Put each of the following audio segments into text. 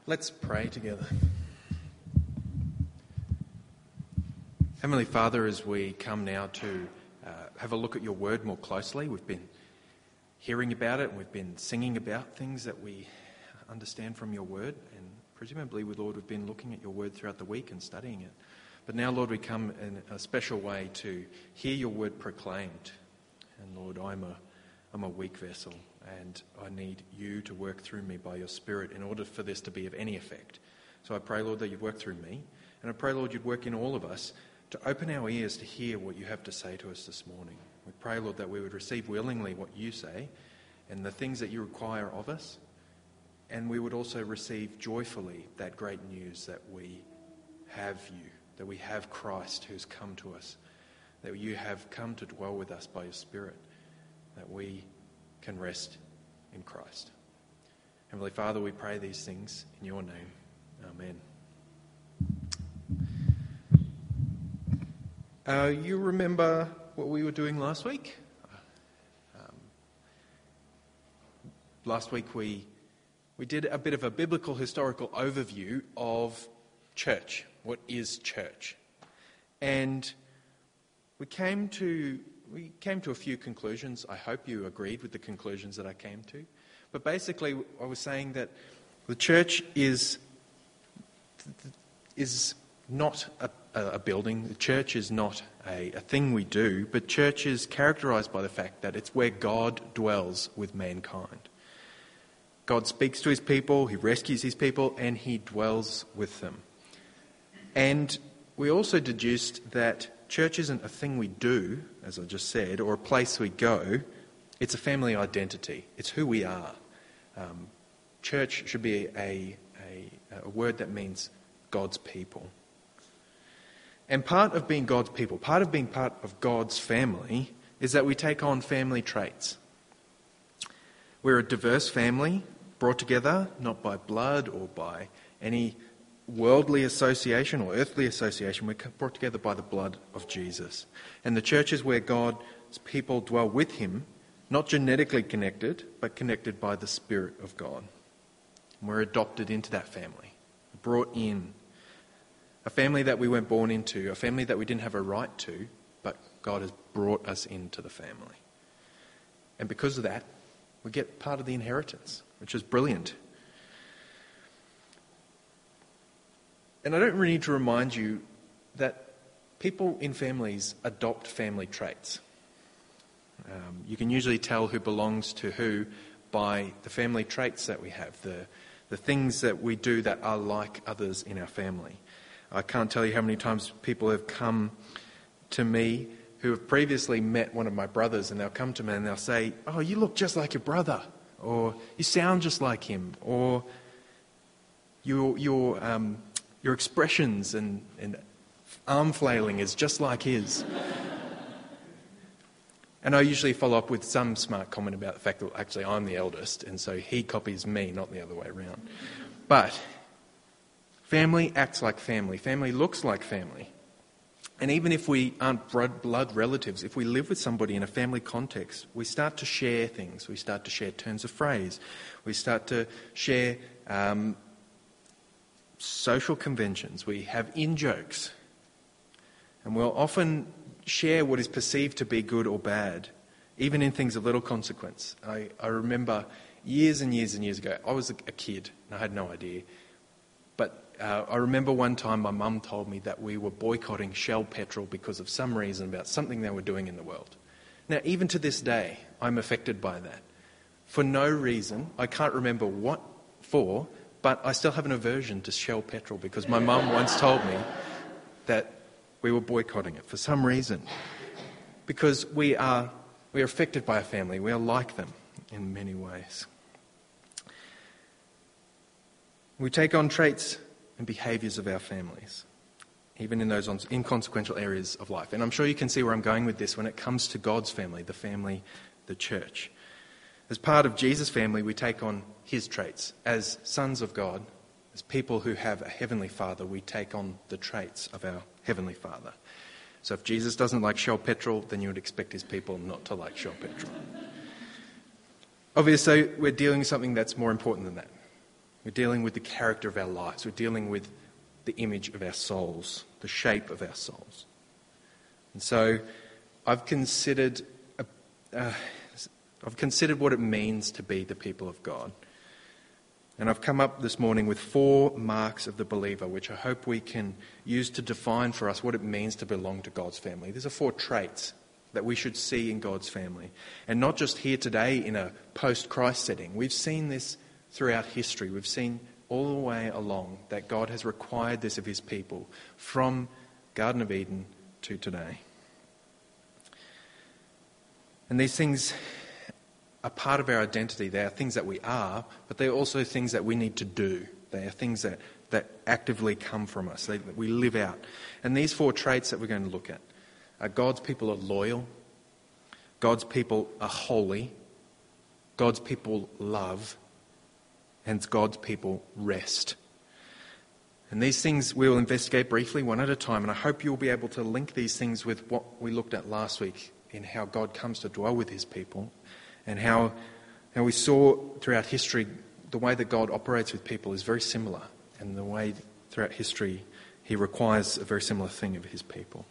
Let's pray together. Heavenly Father, as we come now to have a look at your word more closely, we've been hearing about it and we've been singing about things that we understand from your word, and presumably, Lord, we've been looking at your word throughout the week and studying it. But now, Lord, we come in a special way to hear your word proclaimed. And Lord, I'm a weak vessel, and I need you to work through me by your Spirit in order for this to be of any effect. So I pray, Lord, that you'd work through me, and I pray, Lord, you'd work in all of us to open our ears to hear what you have to say to us this morning. We pray, Lord, that we would receive willingly what you say and the things that you require of us, and we would also receive joyfully that great news that we have you, that we have Christ who's come to us, that you have come to dwell with us by your Spirit, that we can rest in Christ. Heavenly Father, we pray these things in your name. Amen. You remember what we were doing last week? Last week we did a bit of a biblical historical overview of church. What is church? And we came to a few conclusions. I hope you agreed with the conclusions that I came to. But basically, I was saying that the church is not a building. The church is not a thing we do, but church is characterized by the fact that it's where God dwells with mankind. God speaks to his people, he rescues his people, and he dwells with them. And we also deduced that church isn't a thing we do, as I just said, or a place we go. It's a family identity. It's who we are. Church should be a word that means God's people. And part of being God's people, part of being part of God's family, is that we take on family traits. We're a diverse family, brought together not by blood or by any worldly association or earthly association. We're brought together by the blood of Jesus. And the church is where God's people dwell with him, not genetically connected, but connected by the Spirit of God. And we're adopted into that family, brought in. A family that we weren't born into, a family that we didn't have a right to, but God has brought us into the family. And because of that, we get part of the inheritance, which is brilliant. And I don't really need to remind you that people in families adopt family traits. You can usually tell who belongs to who by the family traits that we have, the things that we do that are like others in our family. I can't tell you how many times people have come to me who have previously met one of my brothers, and they'll come to me and they'll say, "Oh, you look just like your brother," or "You sound just like him," or your expressions and arm flailing is just like his. And I usually follow up with some smart comment about the fact that actually I'm the eldest, and so he copies me, not the other way around. But family acts like family. Family looks like family. And even if we aren't blood relatives, if we live with somebody in a family context, we start to share things. We start to share turns of phrase. We start to share social conventions. We have in-jokes. And we'll often share what is perceived to be good or bad, even in things of little consequence. I remember years and years and years ago, I was a kid and I had no idea. But I remember one time my mum told me that we were boycotting Shell petrol because of some reason about something they were doing in the world. Now, even to this day, I'm affected by that. For no reason, I can't remember what for, but I still have an aversion to Shell petrol because my mum once told me that we were boycotting it for some reason. Because we are affected by our family. We are like them in many ways. We take on traits and behaviours of our families, even in those inconsequential areas of life. And I'm sure you can see where I'm going with this when it comes to God's family, the church. As part of Jesus' family, we take on his traits. As sons of God, as people who have a heavenly Father, we take on the traits of our heavenly Father. So if Jesus doesn't like Shell petrol, then you would expect his people not to like Shell petrol. Obviously, we're dealing with something that's more important than that. We're dealing with the character of our lives. We're dealing with the image of our souls, the shape of our souls. And so I've considered what it means to be the people of God. And I've come up this morning with 4 marks of the believer, which I hope we can use to define for us what it means to belong to God's family. These are 4 traits that we should see in God's family. And not just here today in a post-Christ setting. We've seen this throughout history. We've seen all the way along that God has required this of his people from Garden of Eden to today. And these things are part of our identity. They are things that we are, but they're also things that we need to do. They are things that actively come from us, that we live out. And these 4 traits that we're going to look at are God's people are loyal, God's people are holy, God's people love, and God's people rest. And these things we will investigate briefly, one at a time, and I hope you'll be able to link these things with what we looked at last week in how God comes to dwell with his people, and how we saw throughout history the way that God operates with people is very similar, and the way throughout history he requires a very similar thing of his people.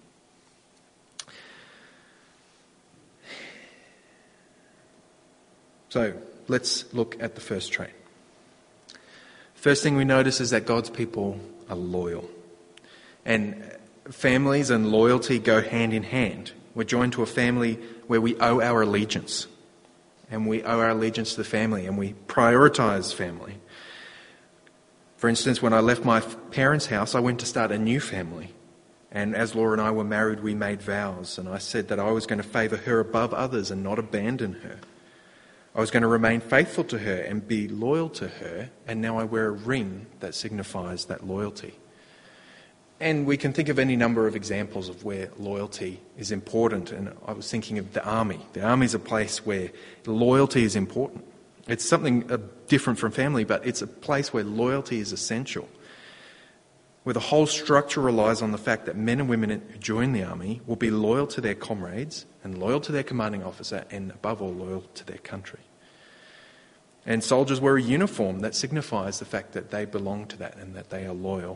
So let's look at the first trait. First thing we notice is that God's people are loyal. And families and loyalty go hand in hand. We're joined to a family where we owe our allegiance. And we owe our allegiance to the family, and we prioritise family. For instance, when I left my parents' house, I went to start a new family. And as Laura and I were married, we made vows. And I said that I was going to favour her above others and not abandon her. I was going to remain faithful to her and be loyal to her, and now I wear a ring that signifies that loyalty. And we can think of any number of examples of where loyalty is important, and I was thinking of the army. The army is a place where loyalty is important. It's something different from family, but it's a place where loyalty is essential, where the whole structure relies on the fact that men and women who join the army will be loyal to their comrades and loyal to their commanding officer and, above all, loyal to their country. And soldiers wear a uniform that signifies the fact that they belong to that and that they are loyal.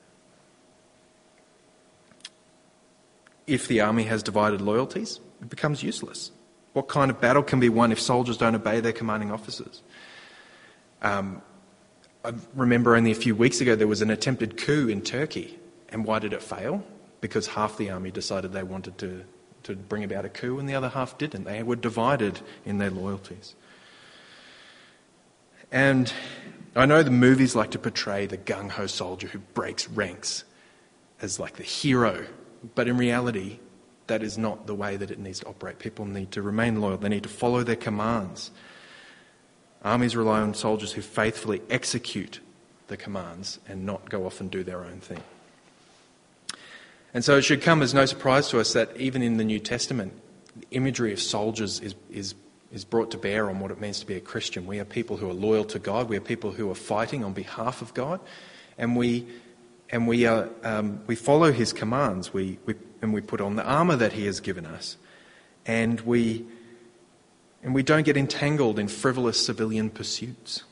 If the army has divided loyalties, it becomes useless. What kind of battle can be won if soldiers don't obey their commanding officers? I remember only a few weeks ago there was an attempted coup in Turkey. And why did it fail? Because half the army decided they wanted to bring about a coup and the other half didn't. They were divided in their loyalties. And I know the movies like to portray the gung-ho soldier who breaks ranks as like the hero. But in reality, that is not the way that it needs to operate. People need to remain loyal. They need to follow their commands. Armies rely on soldiers who faithfully execute the commands and not go off and do their own thing. And so it should come as no surprise to us that even in the New Testament, the imagery of soldiers is brought to bear on what it means to be a Christian. We are people who are loyal to God. We are people who are fighting on behalf of God. And we follow his commands. We put on the armour that he has given us. And we don't get entangled in frivolous civilian pursuits.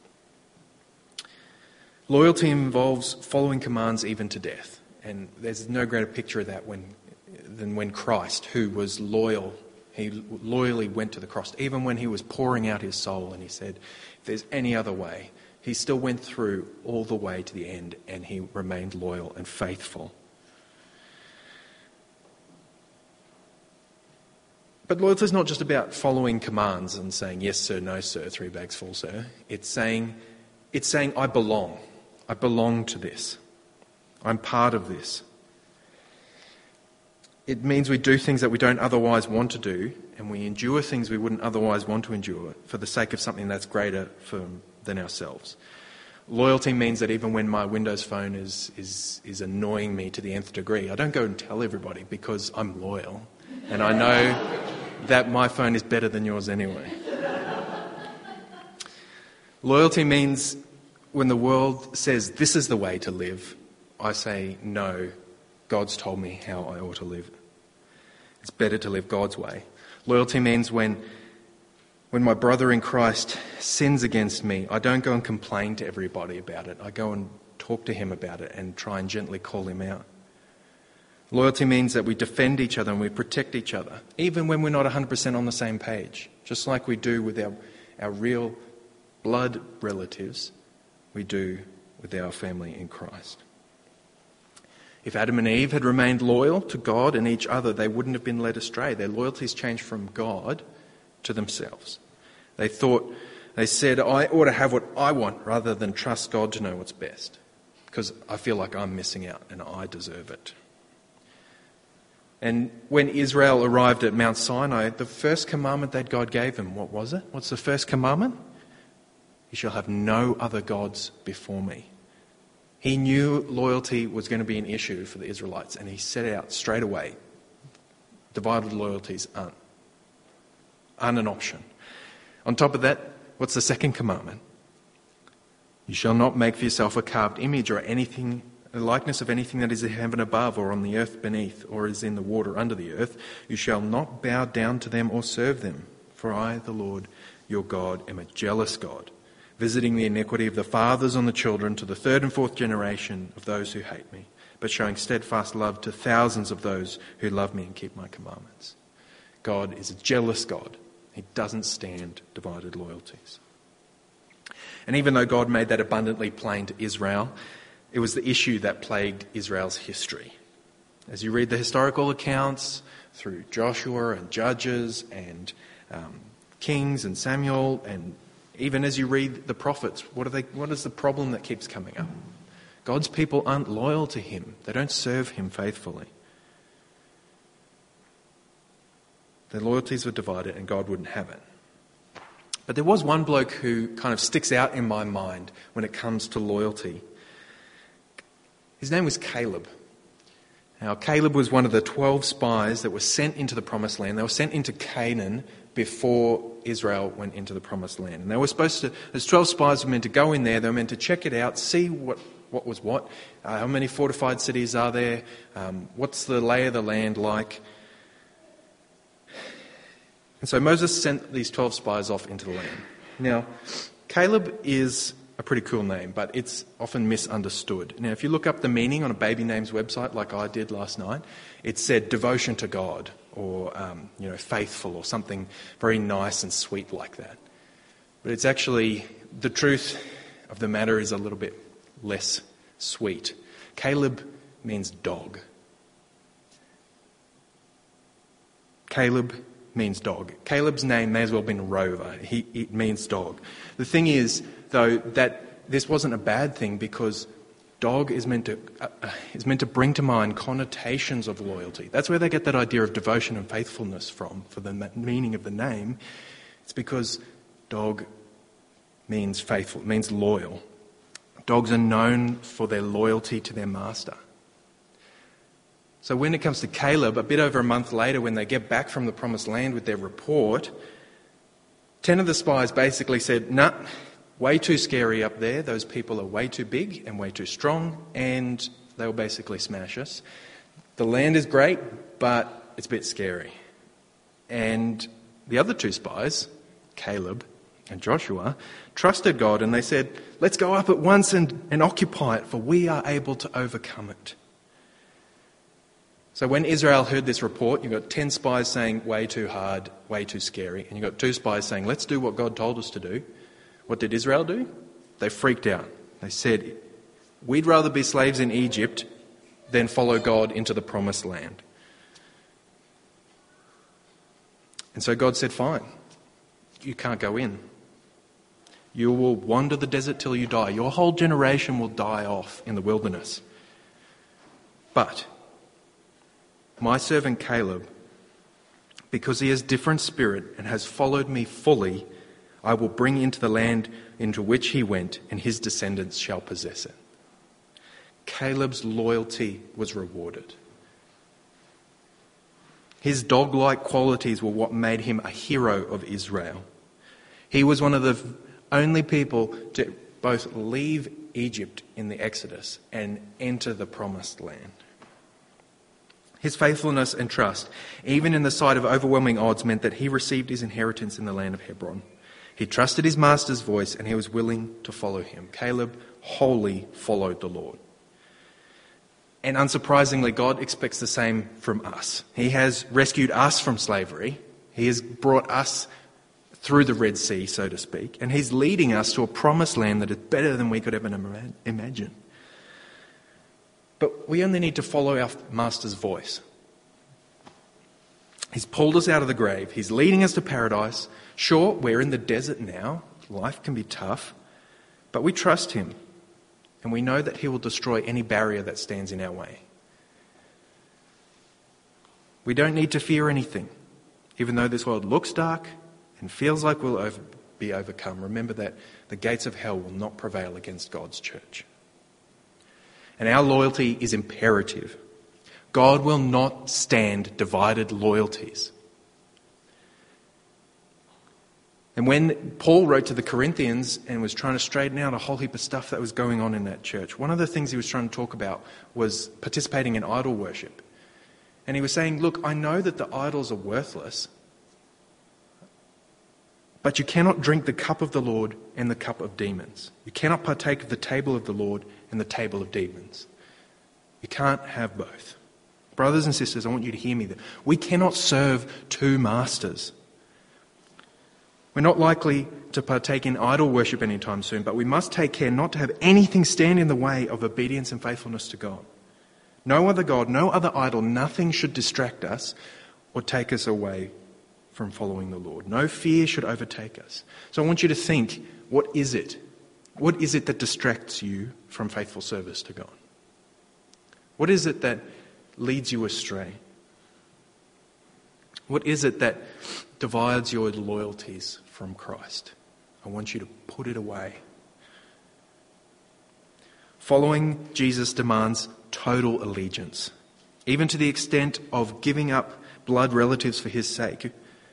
Loyalty involves following commands even to death. And there's no greater picture of that than when Christ, who was loyal, he loyally went to the cross. Even when he was pouring out his soul and he said, if there's any other way, he still went through all the way to the end and he remained loyal and faithful. But loyalty is not just about following commands and saying, yes, sir, no, sir, 3 bags full, sir. It's saying, I belong. I belong to this. I'm part of this. It means we do things that we don't otherwise want to do, and we endure things we wouldn't otherwise want to endure for the sake of something that's greater than ourselves. Loyalty means that even when my Windows phone is annoying me to the nth degree, I don't go and tell everybody because I'm loyal, and I know that my phone is better than yours anyway. Loyalty means when the world says this is the way to live, I say no, God's told me how I ought to live. It's better to live God's way. Loyalty means when When my brother in Christ sins against me, I don't go and complain to everybody about it. I go and talk to him about it and try and gently call him out. Loyalty means that we defend each other and we protect each other, even when we're not 100% on the same page. Just like we do with our real blood relatives, we do with our family in Christ. If Adam and Eve had remained loyal to God and each other, they wouldn't have been led astray. Their loyalties changed from God to themselves. They said, I ought to have what I want rather than trust God to know what's best, because I feel like I'm missing out and I deserve it. And when Israel arrived at Mount Sinai, the first commandment that God gave them, what was it? What's the first commandment? You shall have no other gods before me. He knew loyalty was going to be an issue for the Israelites, and he set out straight away. Divided loyalties aren't an option. On top of that, what's the second commandment? You shall not make for yourself a carved image or anything, a likeness of anything that is in heaven above or on the earth beneath or is in the water under the earth. You shall not bow down to them or serve them. For I, the Lord, your God, am a jealous God, visiting the iniquity of the fathers on the children to the third and fourth generation of those who hate me, but showing steadfast love to thousands of those who love me and keep my commandments. God is a jealous God. He doesn't stand divided loyalties. And even though God made that abundantly plain to Israel, it was the issue that plagued Israel's history. As you read the historical accounts through Joshua and Judges and Kings and Samuel, and even as you read the prophets, what is the problem that keeps coming up? God's people aren't loyal to him. They don't serve him faithfully. Their loyalties were divided and God wouldn't have it. But there was one bloke who kind of sticks out in my mind when it comes to loyalty. His name was Caleb. Now, Caleb was one of the 12 spies that were sent into the Promised Land. They were sent into Canaan before Israel went into the Promised Land. And they were supposed to, as 12 spies were meant to go in there, they were meant to check it out, see what was what, how many fortified cities are there, what's the lay of the land like. And so Moses sent these 12 spies off into the land. Now, Caleb is a pretty cool name, but it's often misunderstood. Now, if you look up the meaning on a baby names website, like I did last night, it said devotion to God, or faithful, or something very nice and sweet like that. But it's actually, the truth of the matter is a little bit less sweet. Caleb means dog. Caleb means dog. Caleb's name may as well have been Rover. It means dog. The thing is, though, that this wasn't a bad thing, because dog is meant to bring to mind connotations of loyalty. That's where they get that idea of devotion and faithfulness from, for the meaning of the name. It's because dog means faithful, it means loyal. Dogs are known for their loyalty to their master. So when it comes to Caleb, a bit over a month later, when they get back from the Promised Land with their report, 10 of the spies basically said, nah, way too scary up there. Those people are way too big and way too strong, and they will basically smash us. The land is great, but it's a bit scary. And the other 2 spies, Caleb and Joshua, trusted God, and they said, let's go up at once and occupy it, for we are able to overcome it. So when Israel heard this report, you've got 10 spies saying, way too hard, way too scary. And you've got 2 spies saying, let's do what God told us to do. What did Israel do? They freaked out. They said, we'd rather be slaves in Egypt than follow God into the Promised Land. And so God said, fine, you can't go in. You will wander the desert till you die. Your whole generation will die off in the wilderness. But my servant Caleb, because he has different spirit and has followed me fully, I will bring into the land into which he went, and his descendants shall possess it. Caleb's loyalty was rewarded. His dog-like qualities were what made him a hero of Israel. He was one of the only people to both leave Egypt in the Exodus and enter the Promised Land. His faithfulness and trust, even in the sight of overwhelming odds, meant that he received his inheritance in the land of Hebron. He trusted his master's voice and he was willing to follow him. Caleb wholly followed the Lord. And unsurprisingly, God expects the same from us. He has rescued us from slavery. He has brought us through the Red Sea, so to speak. And he's leading us to a promised land that is better than we could ever imagine. But we only need to follow our master's voice. He's pulled us out of the grave. He's leading us to paradise. Sure, we're in the desert now. Life can be tough. But we trust him. And we know that he will destroy any barrier that stands in our way. We don't need to fear anything. Even though this world looks dark and feels like we'll be overcome, remember that the gates of hell will not prevail against God's church. And our loyalty is imperative. God will not stand divided loyalties. And when Paul wrote to the Corinthians and was trying to straighten out a whole heap of stuff that was going on in that church, one of the things he was trying to talk about was participating in idol worship. And he was saying, look, I know that the idols are worthless, but you cannot drink the cup of the Lord and the cup of demons. You cannot partake of the table of the Lord and the table of demons. You can't have both. Brothers and sisters, I want you to hear me there. We cannot serve two masters. We're not likely to partake in idol worship anytime soon, but we must take care not to have anything stand in the way of obedience and faithfulness to God. No other God, no other idol, nothing should distract us or take us away from following the Lord. No fear should overtake us. So I want you to think, what is it? What is it that distracts you from faithful service to God? What is it that leads you astray? What is it that divides your loyalties from Christ? I want you to put it away. Following Jesus demands total allegiance, even to the extent of giving up blood relatives for his sake.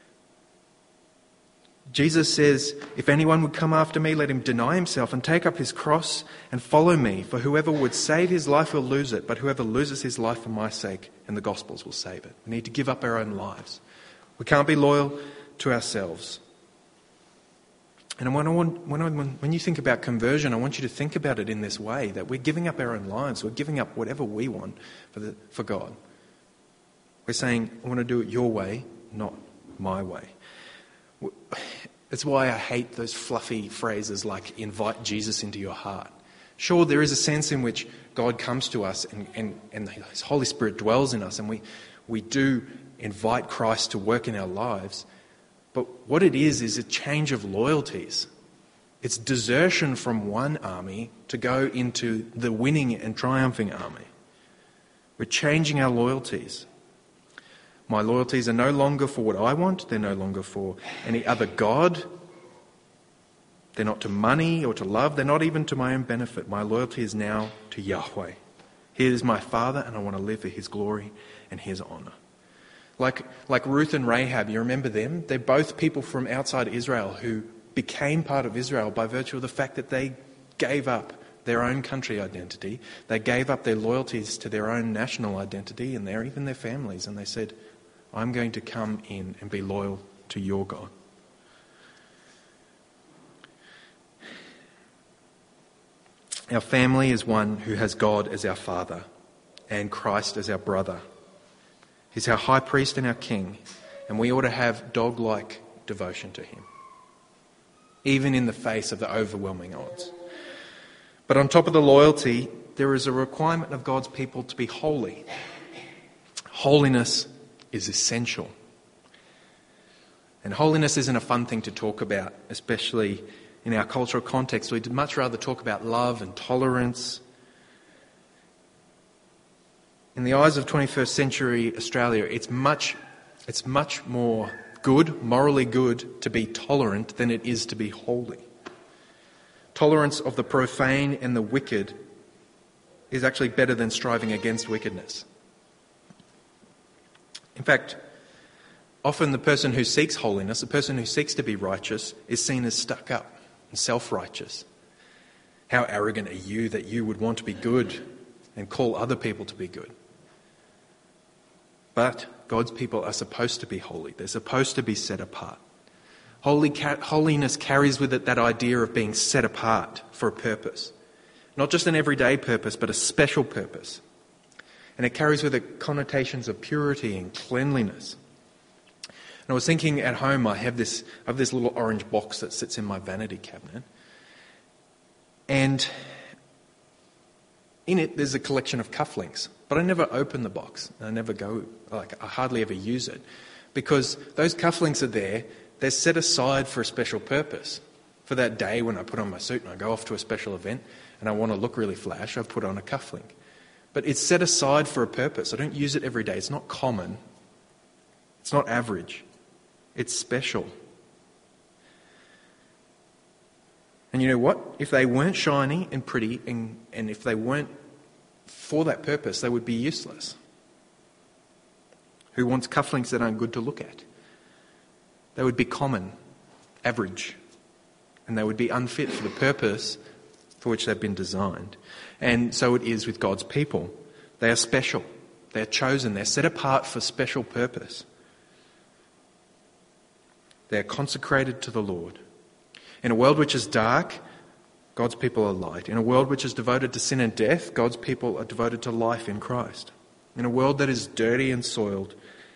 Jesus says, if anyone would come after me, let him deny himself and take up his cross and follow me. For whoever would save his life will lose it, but whoever loses his life for my sake and the gospel's will save it. We need to give up our own lives. We can't be loyal to ourselves. And when you think about conversion, I want you to think about it in this way, that we're giving up our own lives. We're giving up whatever we want for God. We're saying, I want to do it your way, not my way. It's why I hate those fluffy phrases like invite Jesus into your heart. Sure, there is a sense in which God comes to us and His Holy Spirit dwells in us, and we do invite Christ to work in our lives. But what it is a change of loyalties. It's desertion from one army to go into the winning and triumphing army. We're changing our loyalties. My loyalties are no longer for what I want. They're no longer for any other God. They're not to money or to love. They're not even to my own benefit. My loyalty is now to Yahweh. He is my Father, and I want to live for His glory and His honour. Like Ruth and Rahab, you remember them? They're both people from outside Israel who became part of Israel by virtue of the fact that they gave up their own country identity. They gave up their loyalties to their own national identity and even their families. And they said, I'm going to come in and be loyal to your God. Our family is one who has God as our Father and Christ as our brother. He's our high priest and our king, and we ought to have dog-like devotion to him, even in the face of the overwhelming odds. But on top of the loyalty, there is a requirement of God's people to be holy. Holiness is essential. And holiness isn't a fun thing to talk about, especially in our cultural context. We'd much rather talk about love and tolerance. In the eyes of 21st century Australia, it's much more good, morally good, to be tolerant than it is to be holy. Tolerance of the profane and the wicked is actually better than striving against wickedness. In fact, often the person who seeks holiness, the person who seeks to be righteous, is seen as stuck up and self-righteous. How arrogant are you that you would want to be good and call other people to be good? But God's people are supposed to be holy. They're supposed to be set apart. Holiness carries with it that idea of being set apart for a purpose. Not just an everyday purpose, but a special purpose. And it carries with it connotations of purity and cleanliness. And I was thinking at home, I have this little orange box that sits in my vanity cabinet. And in it, there's a collection of cufflinks. But I never open the box. I hardly ever use it. Because those cufflinks are there, they're set aside for a special purpose. For that day when I put on my suit and I go off to a special event and I want to look really flash, I put on a cufflink. But it's set aside for a purpose. I don't use it every day. It's not common. It's not average. It's special. And you know what? If they weren't shiny and pretty and if they weren't for that purpose, they would be useless. Who wants cufflinks that aren't good to look at? They would be common, average, and they would be unfit for the purpose for which they've been designed. And so it is with God's people. They are special. They're chosen. They're set apart for special purpose. They are consecrated to the Lord. In a world which is dark, God's people are light. In a world which is devoted to sin and death, God's people are devoted to life in Christ. In a world that is dirty and soiled,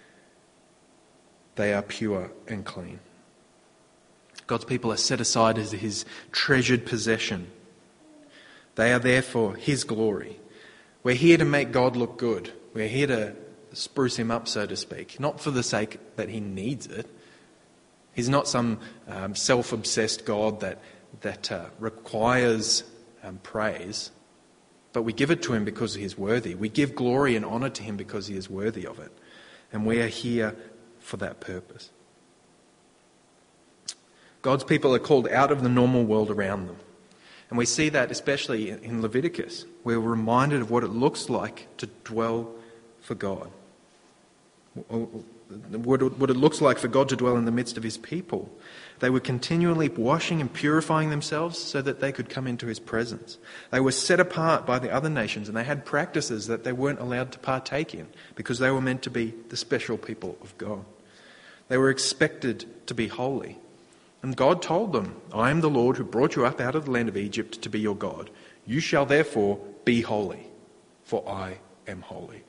they are pure and clean. God's people are set aside as His treasured possession. They are there for His glory. We're here to make God look good. We're here to spruce Him up, so to speak, not for the sake that He needs it. He's not some self-obsessed God that requires praise, but we give it to Him because He is worthy. We give glory and honour to Him because He is worthy of it. And we are here for that purpose. God's people are called out of the normal world around them. And we see that especially in Leviticus. We're reminded of what it looks like to dwell for God. What it looks like for God to dwell in the midst of His people. They were continually washing and purifying themselves so that they could come into His presence. They were set apart by the other nations and they had practices that they weren't allowed to partake in because they were meant to be the special people of God. They were expected to be holy. And God told them, I am the Lord who brought you up out of the land of Egypt to be your God. You shall therefore be holy, for I am holy.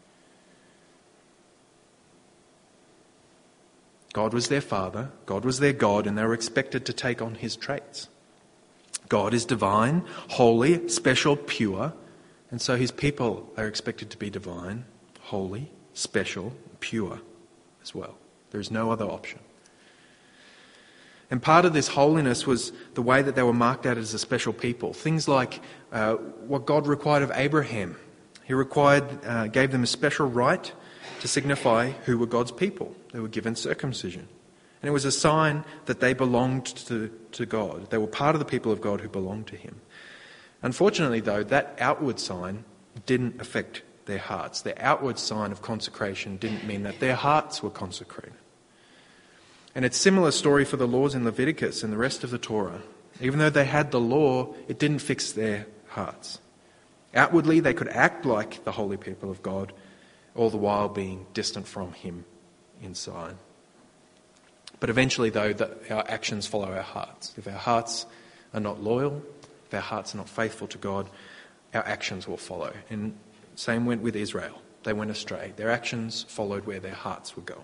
God was their Father, God was their God, and they were expected to take on His traits. God is divine, holy, special, pure, and so His people are expected to be divine, holy, special, pure as well. There is no other option. And part of this holiness was the way that they were marked out as a special people. Things like what God required of Abraham. He gave them a special right to signify who were God's people. They were given circumcision. And it was a sign that they belonged to God. They were part of the people of God who belonged to Him. Unfortunately, though, that outward sign didn't affect their hearts. Their outward sign of consecration didn't mean that their hearts were consecrated. And it's a similar story for the laws in Leviticus and the rest of the Torah. Even though they had the law, it didn't fix their hearts. Outwardly, they could act like the holy people of God, all the while being distant from Him inside. But eventually, though, our actions follow our hearts. If our hearts are not loyal, if our hearts are not faithful to God, our actions will follow. And same went with Israel. They went astray. Their actions followed where their hearts were going.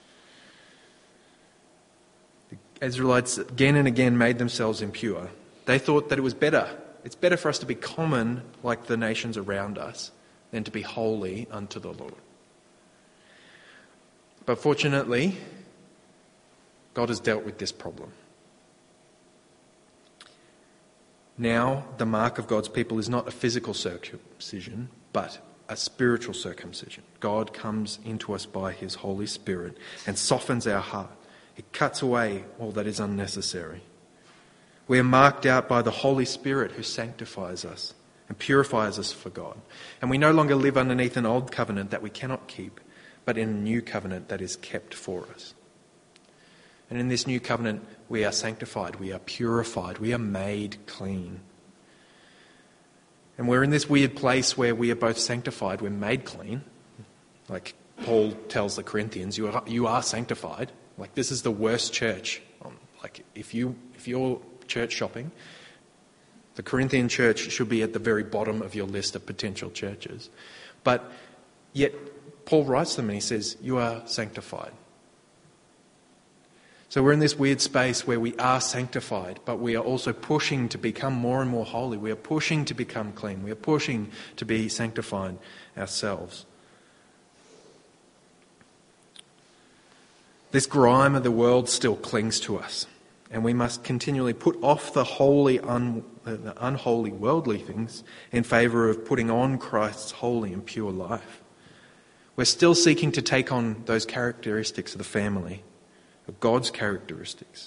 The Israelites again and again made themselves impure. They thought that it was better. It's better for us to be common like the nations around us than to be holy unto the Lord. But fortunately, God has dealt with this problem. Now, the mark of God's people is not a physical circumcision, but a spiritual circumcision. God comes into us by His Holy Spirit and softens our heart. It cuts away all that is unnecessary. We are marked out by the Holy Spirit who sanctifies us and purifies us for God. And we no longer live underneath an old covenant that we cannot keep, but in a new covenant that is kept for us. And in this new covenant, we are sanctified, we are purified, we are made clean. And we're in this weird place where we are both sanctified, we're made clean, like Paul tells the Corinthians, you are sanctified. Like, this is the worst church. Like, if you're church shopping, the Corinthian church should be at the very bottom of your list of potential churches. But yet, Paul writes to them and he says, you are sanctified. So we're in this weird space where we are sanctified, but we are also pushing to become more and more holy. We are pushing to become clean. We are pushing to be sanctified ourselves. This grime of the world still clings to us, and we must continually put off the unholy worldly things in favour of putting on Christ's holy and pure life. We're still seeking to take on those characteristics of the family, of God's characteristics.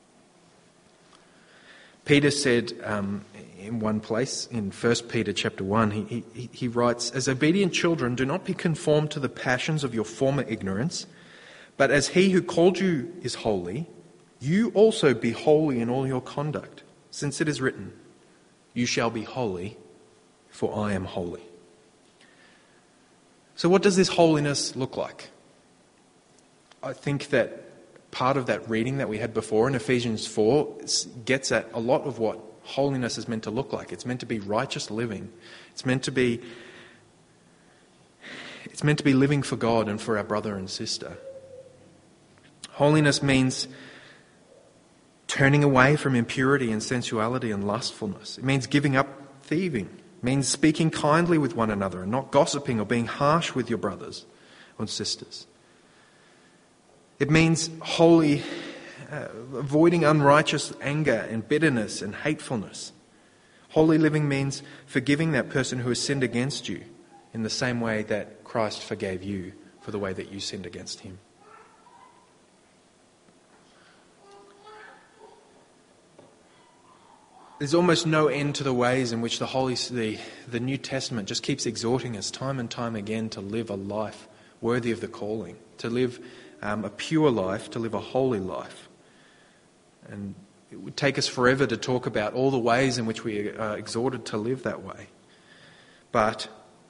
Peter said in one place, in 1 Peter chapter 1, he writes, "As obedient children, do not be conformed to the passions of your former ignorance, but as he who called you is holy, you also be holy in all your conduct, since it is written, 'You shall be holy, for I am holy.'" So what does this holiness look like? I think that part of that reading that we had before in Ephesians 4 gets at a lot of what holiness is meant to look like. It's meant to be righteous living. It's meant to be living for God and for our brother and sister. Holiness means turning away from impurity and sensuality and lustfulness. It means giving up thieving. It means speaking kindly with one another and not gossiping or being harsh with your brothers or sisters. It means avoiding unrighteous anger and bitterness and hatefulness. Holy living means forgiving that person who has sinned against you in the same way that Christ forgave you for the way that you sinned against him. There's almost no end to the ways in which the New Testament just keeps exhorting us time and time again to live a life worthy of the calling, to live a pure life, to live a holy life. And it would take us forever to talk about all the ways in which we are exhorted to live that way. But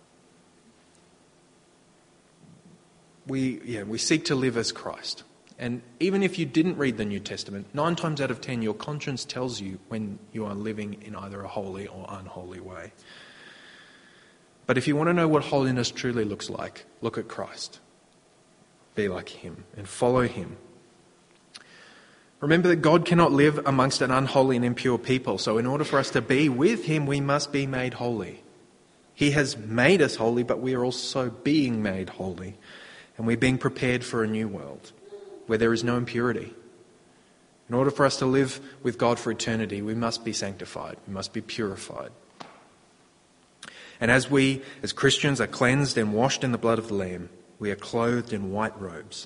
we seek to live as Christ. And even if you didn't read the New Testament, 9 times out of 10 your conscience tells you when you are living in either a holy or unholy way. But if you want to know what holiness truly looks like, look at Christ. Be like him and follow him. Remember that God cannot live amongst an unholy and impure people, so in order for us to be with him, we must be made holy. He has made us holy, but we are also being made holy, and we're being prepared for a new world where there is no impurity. In order for us to live with God for eternity, we must be sanctified, we must be purified. And as we, as Christians, are cleansed and washed in the blood of the Lamb, we are clothed in white robes.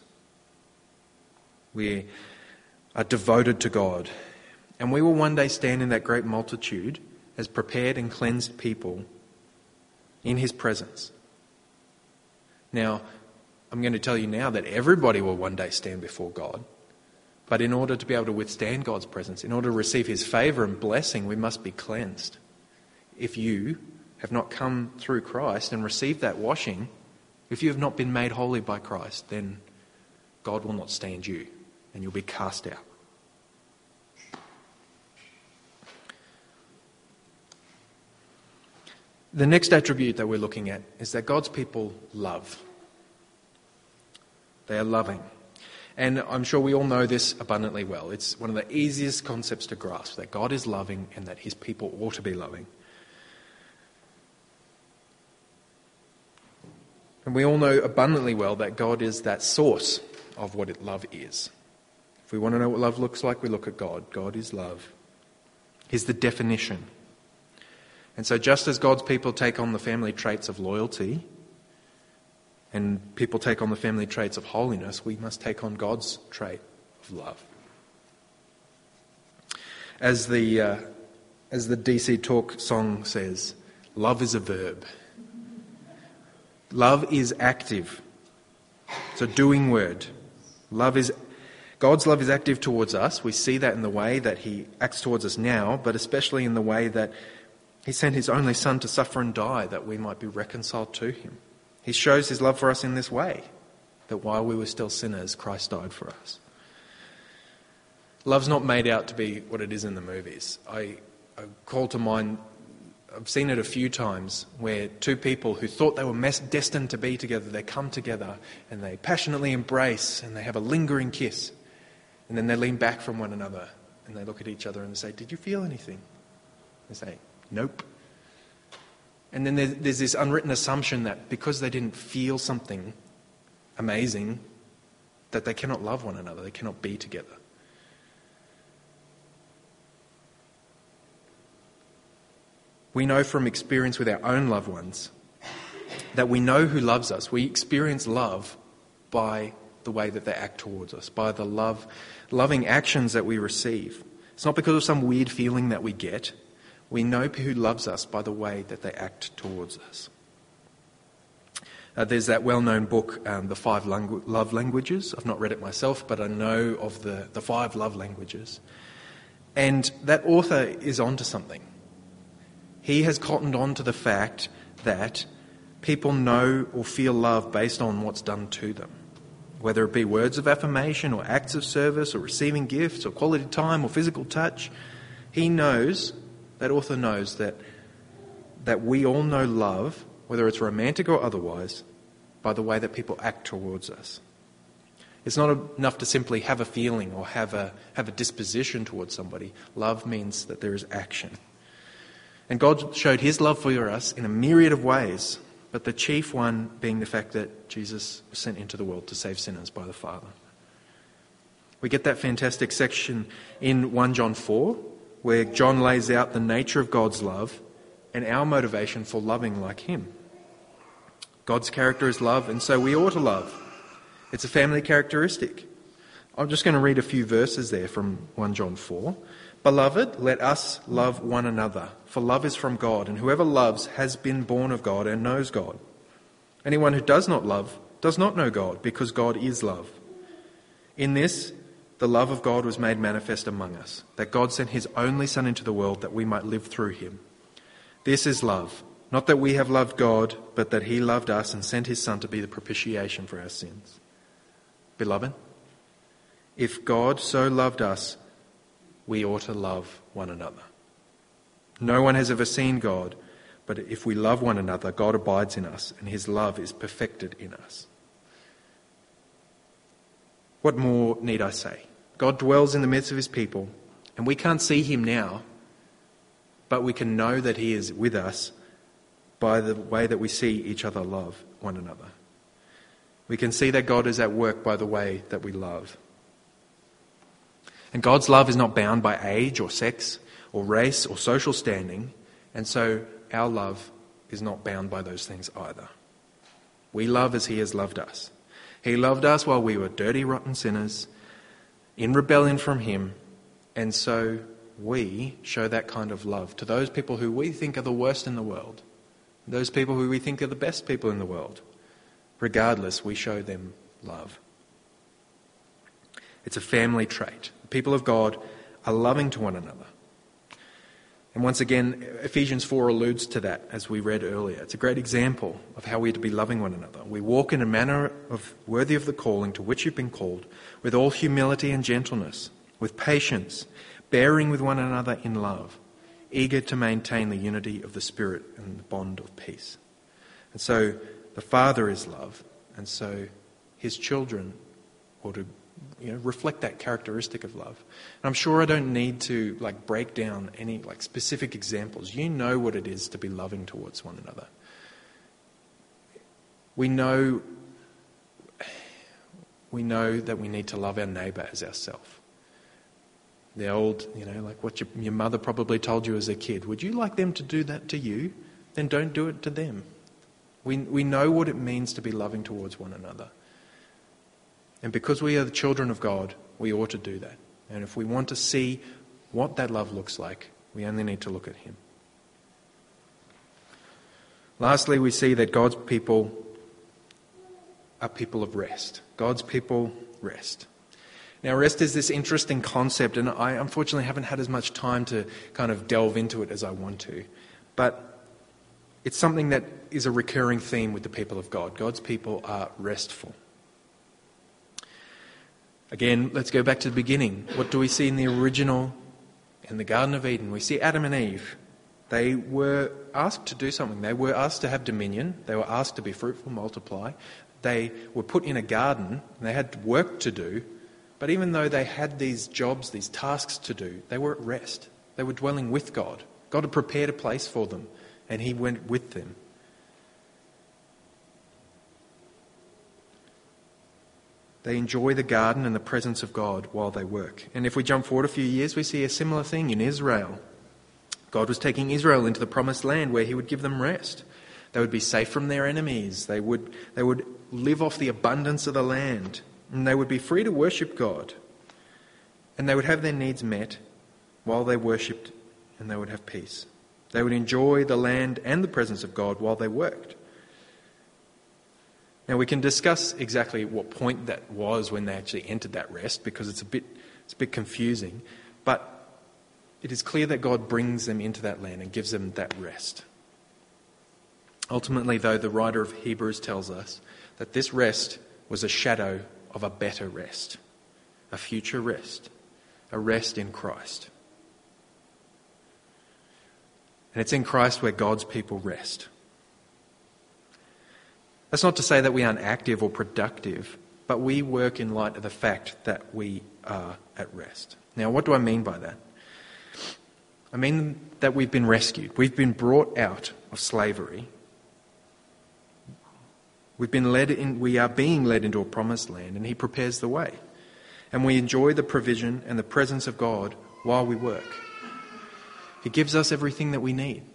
We are devoted to God. And we will one day stand in that great multitude as prepared and cleansed people in his presence. Now, I'm going to tell you now that everybody will one day stand before God. But in order to be able to withstand God's presence, in order to receive his favour and blessing, we must be cleansed. If you have not come through Christ and received that washing, if you have not been made holy by Christ, then God will not stand you and you'll be cast out. The next attribute that we're looking at is that God's people love. They are loving. And I'm sure we all know this abundantly well. It's one of the easiest concepts to grasp, that God is loving and that his people ought to be loving. And we all know abundantly well that God is that source of what love is. If we want to know what love looks like, we look at God. God is love. He's the definition. And so just as God's people take on the family traits of loyalty, and people take on the family traits of holiness, we must take on God's trait of love. As the DC Talk song says, love is a verb. Love is active. It's a doing word. God's love is active towards us. We see that in the way that he acts towards us now, but especially in the way that he sent his only son to suffer and die that we might be reconciled to him. He shows his love for us in this way. that while we were still sinners, Christ died for us. Love's not made out to be what it is in the movies. I call to mind, I've seen it a few times, where two people who thought they were destined to be together, they come together and they passionately embrace and they have a lingering kiss. And then they lean back from one another and they look at each other and they say, "Did you feel anything?" They say, "Nope." And then there's this unwritten assumption that because they didn't feel something amazing, that they cannot love one another, they cannot be together. We know from experience with our own loved ones that we know who loves us. We experience love by the way that they act towards us, by the loving actions that we receive. It's not because of some weird feeling that we get. We know who loves us by the way that they act towards us. There's that well-known book, The 5 Love Languages. I've not read it myself, but I know of the 5 love languages. And that author is onto something. He has cottoned on to the fact that people know or feel love based on what's done to them, whether it be words of affirmation or acts of service or receiving gifts or quality time or physical touch. He knows, that author knows, that we all know love, whether it's romantic or otherwise, by the way that people act towards us. It's not enough to simply have a feeling or have a disposition towards somebody. Love means that there is action. And God showed his love for us in a myriad of ways, but the chief one being the fact that Jesus was sent into the world to save sinners by the Father. We get that fantastic section in 1 John 4, where John lays out the nature of God's love and our motivation for loving like him. God's character is love, and so we ought to love. It's a family characteristic. I'm just going to read a few verses there from 1 John 4. "Beloved, let us love one another, for love is from God, and whoever loves has been born of God and knows God. Anyone who does not love does not know God, because God is love. In this, the love of God was made manifest among us, that God sent his only Son into the world that we might live through him. This is love, not that we have loved God, but that he loved us and sent his Son to be the propitiation for our sins. Beloved, if God so loved us, we ought to love one another. No one has ever seen God, but if we love one another, God abides in us, and his love is perfected in us." What more need I say? God dwells in the midst of his people, and we can't see him now, but we can know that he is with us by the way that we see each other love one another. We can see that God is at work by the way that we love. And God's love is not bound by age or sex or race or social standing, and so our love is not bound by those things either. We love as he has loved us. He loved us while we were dirty, rotten sinners, in rebellion from him, and so we show that kind of love to those people who we think are the worst in the world, those people who we think are the best people in the world. Regardless, we show them love. It's a family trait. The people of God are loving to one another. And once again, Ephesians 4 alludes to that, as we read earlier. It's a great example of how we're to be loving one another. We walk in a manner worthy of the calling to which you've been called, with all humility and gentleness, with patience, bearing with one another in love, eager to maintain the unity of the Spirit and the bond of peace. And so the Father is love, and so his children ought to reflect that characteristic of love. And I'm sure I don't need to break down any specific examples. You know what it is to be loving towards one another. We know that we need to love our neighbour as ourselves. The old, what your mother probably told you as a kid. Would you like them to do that to you? Then don't do it to them. We know what it means to be loving towards one another. And because we are the children of God, we ought to do that. And if we want to see what that love looks like, we only need to look at him. Lastly, we see that God's people are people of rest. God's people rest. Now, rest is this interesting concept, and I unfortunately haven't had as much time to kind of delve into it as I want to. But it's something that is a recurring theme with the people of God. God's people are restful. Again, let's go back to the beginning. What do we see in the original, in the Garden of Eden? We see Adam and Eve. They were asked to do something. They were asked to have dominion. They were asked to be fruitful, multiply. They were put in a garden, and they had work to do. But even though they had these jobs, these tasks to do, they were at rest. They were dwelling with God. God had prepared a place for them, and he went with them. They enjoy the garden and the presence of God while they work. And if we jump forward a few years, we see a similar thing in Israel. God was taking Israel into the promised land where he would give them rest. They would be safe from their enemies. They would live off the abundance of the land. And they would be free to worship God. And they would have their needs met while they worshipped, and they would have peace. They would enjoy the land and the presence of God while they worked. Now we can discuss exactly what point that was when they actually entered that rest, because it's a bit confusing. But it is clear that God brings them into that land and gives them that rest. Ultimately, though, the writer of Hebrews tells us that this rest was a shadow of a better rest, a future rest, a rest in Christ. And it's in Christ where God's people rest. That's not to say that we aren't active or productive, but we work in light of the fact that we are at rest. Now, what do I mean by that? I mean that we've been rescued. We've been brought out of slavery. We are being led into a promised land, and he prepares the way. And we enjoy the provision and the presence of God while we work. He gives us everything that we need.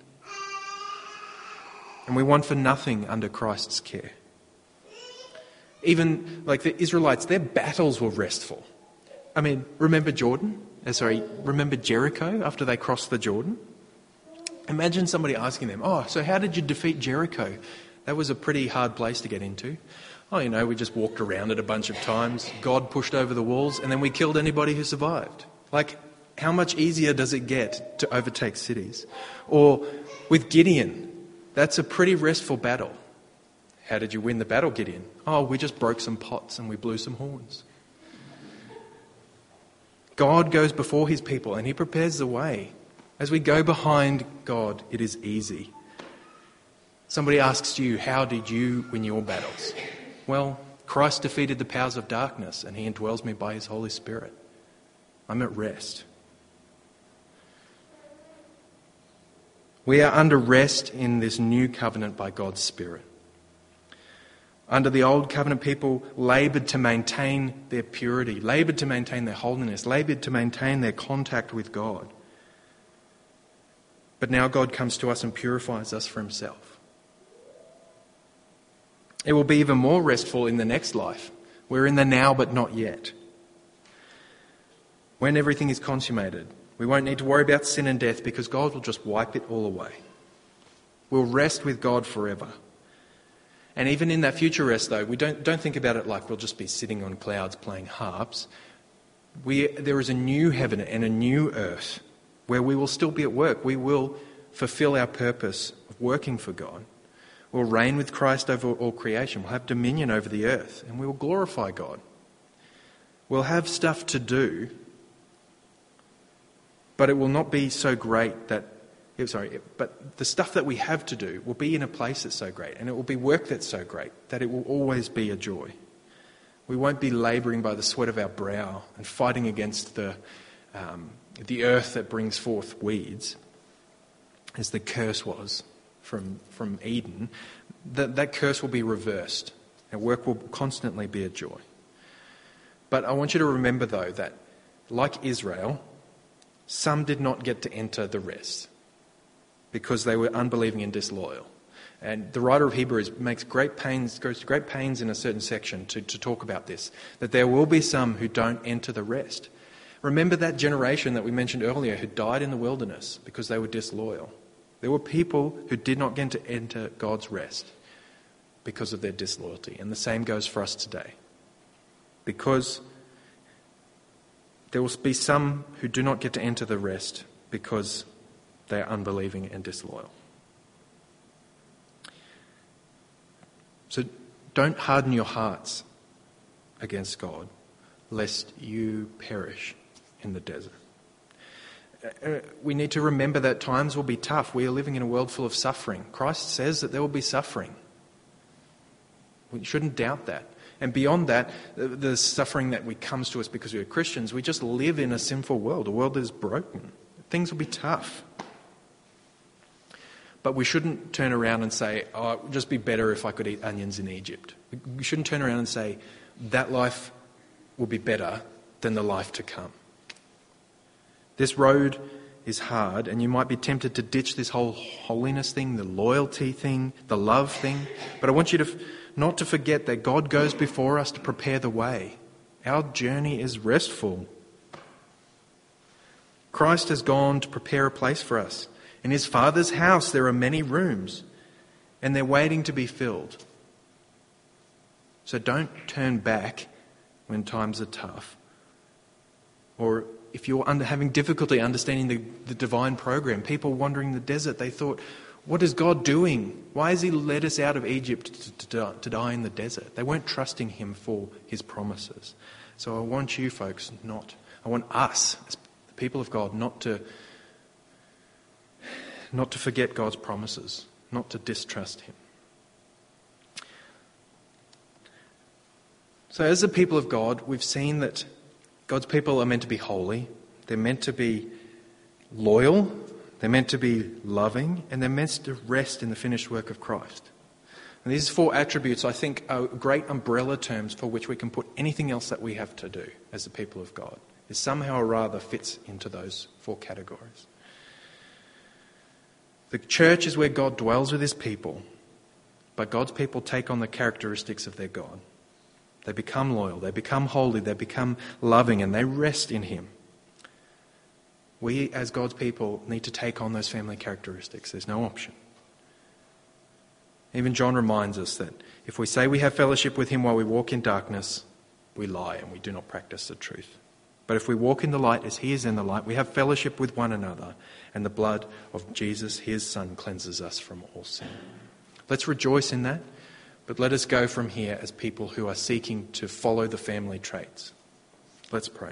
And we want for nothing under Christ's care. Even like the Israelites, their battles were restful. I mean, remember Jericho after they crossed the Jordan? Imagine somebody asking them, so how did you defeat Jericho? That was a pretty hard place to get into. We just walked around it a bunch of times. God pushed over the walls, and then we killed anybody who survived. Like, how much easier does it get to overtake cities? Or with Gideon, that's a pretty restful battle. How did you win the battle, Gideon? We just broke some pots and we blew some horns. God goes before his people and he prepares the way. As we go behind God, it is easy. Somebody asks you, how did you win your battles? Well, Christ defeated the powers of darkness and he indwells me by his Holy Spirit. I'm at rest. We are under rest in this new covenant by God's Spirit. Under the old covenant, people laboured to maintain their purity, laboured to maintain their holiness, laboured to maintain their contact with God. But now God comes to us and purifies us for himself. It will be even more restful in the next life. We're in the now but not yet. When everything is consummated, we won't need to worry about sin and death because God will just wipe it all away. We'll rest with God forever. And even in that future rest, though, we don't think about it like we'll just be sitting on clouds playing harps. There is a new heaven and a new earth where we will still be at work. We will fulfill our purpose of working for God. We'll reign with Christ over all creation. We'll have dominion over the earth and we will glorify God. We'll have stuff to do, but it will not be so great but the stuff that we have to do will be in a place that's so great, and it will be work that's so great that it will always be a joy. We won't be labouring by the sweat of our brow and fighting against the earth that brings forth weeds, as the curse was from Eden. That curse will be reversed, and work will constantly be a joy. But I want you to remember, though, that like Israel, some did not get to enter the rest because they were unbelieving and disloyal. And the writer of Hebrews goes to great pains in a certain section to talk about this, that there will be some who don't enter the rest. Remember that generation that we mentioned earlier who died in the wilderness because they were disloyal. There were people who did not get to enter God's rest because of their disloyalty. And the same goes for us today. Because there will be some who do not get to enter the rest because they are unbelieving and disloyal. So don't harden your hearts against God. lest you perish in the desert. We need to remember that times will be tough. We are living in a world full of suffering. Christ says that there will be suffering. We shouldn't doubt that. And beyond that, the suffering that comes to us because we are Christians, we just live in a sinful world, a world that is broken. Things will be tough. But we shouldn't turn around and say, oh, it would just be better if I could eat onions in Egypt. We shouldn't turn around and say, that life will be better than the life to come. This road is hard, and you might be tempted to ditch this whole holiness thing, the loyalty thing, the love thing. But I want you to not to forget that God goes before us to prepare the way. Our journey is restful. Christ has gone to prepare a place for us. In his Father's house there are many rooms, and they're waiting to be filled. So don't turn back when times are tough. Or if you're having difficulty understanding the divine program, people wandering the desert, they thought, what is God doing? Why has he led us out of Egypt to die in the desert? They weren't trusting him for his promises. So I want you folks I want us as the people of God not to forget God's promises, not to distrust him. So as the people of God, we've seen that God's people are meant to be holy, they're meant to be loyal, they're meant to be loving, and they're meant to rest in the finished work of Christ. And these 4 attributes, I think, are great umbrella terms for which we can put anything else that we have to do as the people of God. It somehow or rather fits into those 4 categories. The church is where God dwells with his people, but God's people take on the characteristics of their God. They become loyal, they become holy, they become loving, and they rest in him. We, as God's people, need to take on those family characteristics. There's no option. Even John reminds us that if we say we have fellowship with him while we walk in darkness, we lie and we do not practice the truth. But if we walk in the light as he is in the light, we have fellowship with one another, and the blood of Jesus, his Son, cleanses us from all sin. Let's rejoice in that, but let us go from here as people who are seeking to follow the family traits. Let's pray.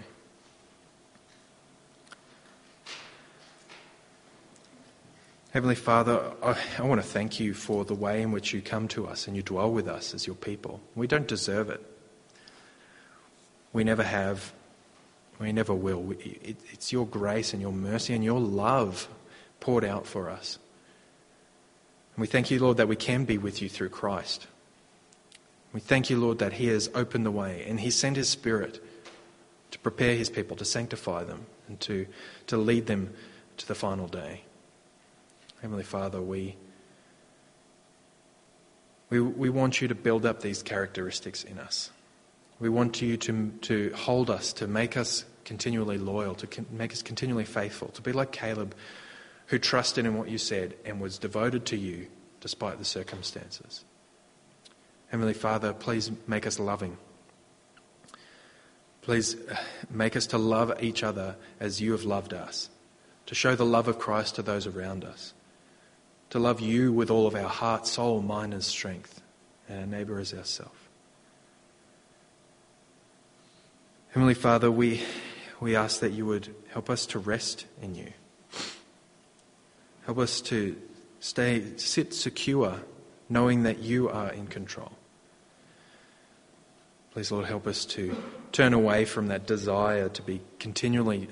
Heavenly Father, I want to thank you for the way in which you come to us and you dwell with us as your people. We don't deserve it. We never have. We never will. It's your grace and your mercy and your love poured out for us. And we thank you, Lord, that we can be with you through Christ. We thank you, Lord, that he has opened the way and he sent his Spirit to prepare his people, to sanctify them and to lead them to the final day. Heavenly Father, we want you to build up these characteristics in us. We want you to hold us, to make us continually loyal, to make us continually faithful, to be like Caleb, who trusted in what you said and was devoted to you despite the circumstances. Heavenly Father, please make us loving. Please make us to love each other as you have loved us, to show the love of Christ to those around us, to love you with all of our heart, soul, mind and strength, and our neighbour as ourselves. Heavenly Father, we ask that you would help us to rest in you. Help us to sit secure, knowing that you are in control. Please, Lord, help us to turn away from that desire to be continually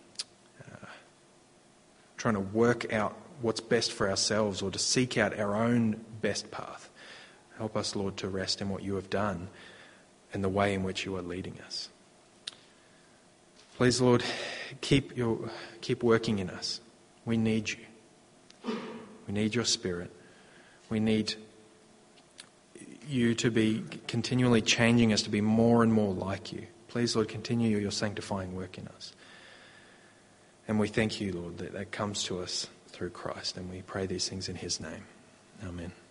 trying to work out what's best for ourselves or to seek out our own best path. Help us, Lord, to rest in what you have done and the way in which you are leading us. Please, Lord, keep working in us. We need you. We need your Spirit. We need you to be continually changing us to be more and more like you. Please, Lord, continue your sanctifying work in us. And we thank you, Lord, that comes to us through Christ. And we pray these things in his name. Amen.